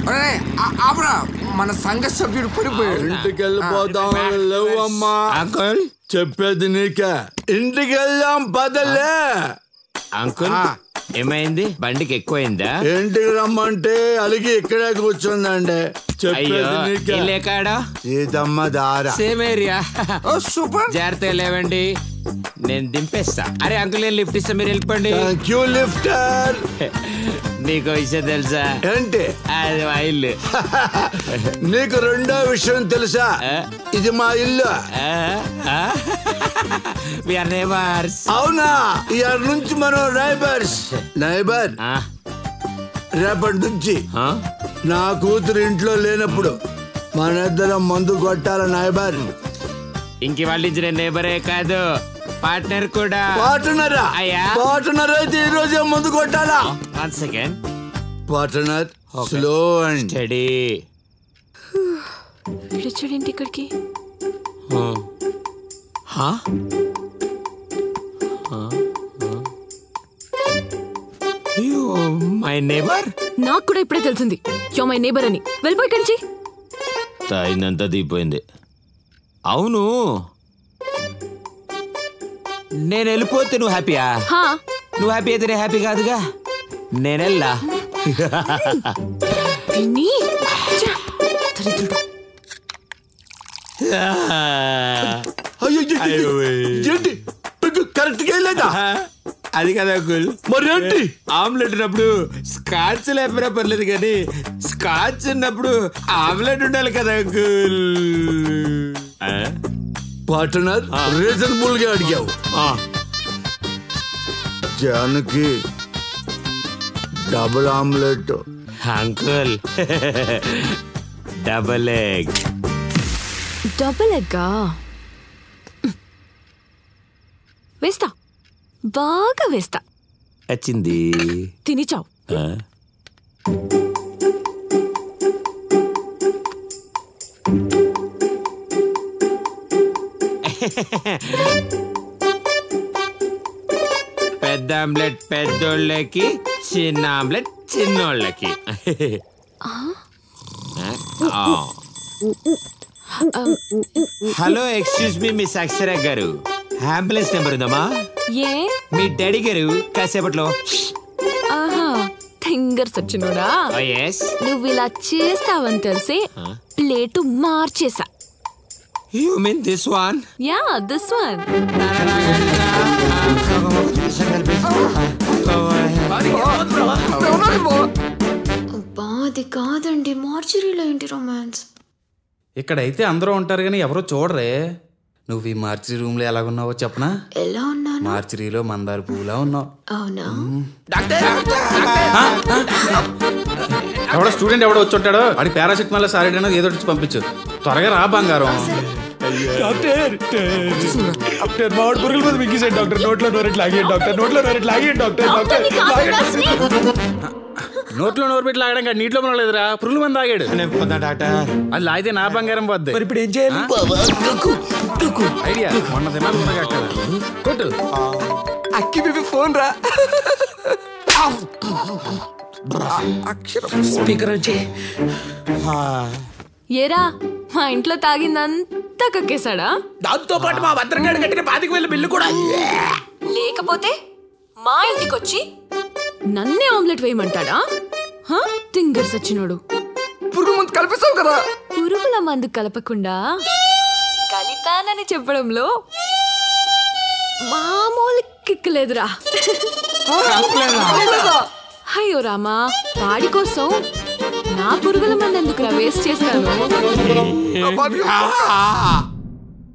ఆపరా, మన సంఘ సభ్యుడు పడిపోయాడు. ఇంటికి వెళ్ళిపోతాం. లేవమ్మా అంకుల్, చెప్పేది నీకే. ఇంటికి వెళ్దాం పదలే. అంకుల్ ఏమైంది? బండికి ఎక్కువైందా? ఇంటికి రమ్మంటే అలిగి ఇక్కడే కూర్చుందండి. చెప్పేది నీకే. Seethamma Dhara. Same area. Super. జాగ్రత్తగా లేవండి, నేను దింపేస్తా. అరే అంకుల్, నేను లిఫ్ట్ ఇస్తా, మీరు వెళ్ళిపోండి. క్యూ లిఫ్టర్. నీకు విషయం తెలుసా? ఏంటి? అది మా ఇల్లు. నీకు రెండో విషయం తెలుసా? ఇది మా ఇల్లు. అవునా? ఇయర్ నుంచి మనం నైబర్స్. నైబర్, రేపటి నుంచి నా కూతురు ఇంట్లో లేనప్పుడు మన ఇద్దరం మందు కొట్టాల నైబర్. ఇంక వాళ్ళ నుంచి నేను నేబరే కాదు, పార్ట్నర్ కూడా. పార్ట్నరా? పార్ట్నర్ అయితే ఈ రోజే మందు కొట్టాలా? 1 second. Partner, slow and steady. విడిచాడేంటి ఇక్కడికి? My neighbour. నాకు కూడా ఇప్పుడే తెలిసింది యో మై నేబర్ అని. వెళ్ళిపోయి కంచి. తాయిందంతా దిగిపోయింది. అవును, నేను వెళ్ళిపోతే నువ్వు హ్యాపీయా? నువ్వు హ్యాపీ అయితే నేను హ్యాపీ కాదుగా. నేనెల్లా. కరెక్ట్ గా లేదా? అది కదా అంకుల్. మరేంటి? ఆమ్లెట్ ఉన్నప్పుడు స్కాచ్ లేకపోయినా పర్లేదు, కానీ స్కాచ్ ఉన్నప్పుడు ఆమ్లెట్ ఉండాలి కదా అంకుల్. పార్ట్నర్, రీజనబుల్ గా అడిగావు. Janaki double omelette. Uncle double egg. Double ఎగ్గా? వేస్తా, బాగా వేస్తా. వచ్చింది, తినిచావు. పెద్ద ఆమ్లెట్ పెద్దోళ్ళకి, చిన్న ఆమ్లెట్ చిన్నోళ్ళకి. Hello, excuse me miss Akshara గారు, అంబులెన్స్ నెంబర్ ఉందమ్మా? ఏ మీ డాడీ గారు కాసేపట్లో. ఆహా, ఫింగర్స్ వచ్చినోడా? నువ్వు ఇలా చేస్తావని తెలిసి ప్లేటు మార్చేసా. You mean this one? Yeah, this one. అబ్బా, అది కాదండి, మార్చురీలో ఏంటి రొమాన్స్? ఇక్కడైతే అందరూ ఉంటారు కానీ ఎవరో చూడరే. నువ్వు ఈ మార్చిరీ రూమ్ లో ఎలాగున్నావో చెప్పనా? ఎలా ఉన్నాను? మార్చిరీలో మందార పువ్వులా ఉన్నావు. అవునా? ఎవడో స్టూడెంట్ ఎవడో వచ్చి ఉంటాడో వాడి పారాసిటమాల్ సారీ ఏదో వచ్చి పంపించు. త్వరగా రా బంగారం. డాక్టర్ డాక్టర్ మామిడి పురుగుల మీద మింగేసాడు డాక్టర్. నోట్లో నోరెట్ లాగేయండి డాక్టర్. నోట్లో నోరెట్ లాగేయండి డాక్టర్. డాక్టర్ నోట్లో నోరు పెట్టి లాగడం కాదు, నీటిలో మనలేదురా, పురుగుల మంది తాగాడు. డాక్టర్ అది లాగితే నా బంగారం పోద్ది. మరి ఇప్పుడు ఏం చేయాలి? ఐడియా మొన్న తినాలి కొట్టు. అక్కి బేబీ ఫోన్ రా. స్పీకర్ వచ్చి ఏరా, మా ఇంట్లో తాగిందంతా కక్కేశాడా? దాంతో పాటు మా భద్రంగాడు కట్టిన 25,000 బిల్లు కూడా. లేకపోతే మా ఇంటికొచ్చి నన్నే ఆమ్లెట్ వేయమంటాడా? తింగర్స్ వచ్చినోడు. పురుగు మందు కలిపేసావు కదా. పురుగుల మందు కలపకుండా కలిపానని చెప్పడంలో మామూలు కిక్కలేదురా. అయ్యో రామా, వాడి కోసం నా పురుగుల మందు ఎందుకురా వేస్ట్ చేస్తాను?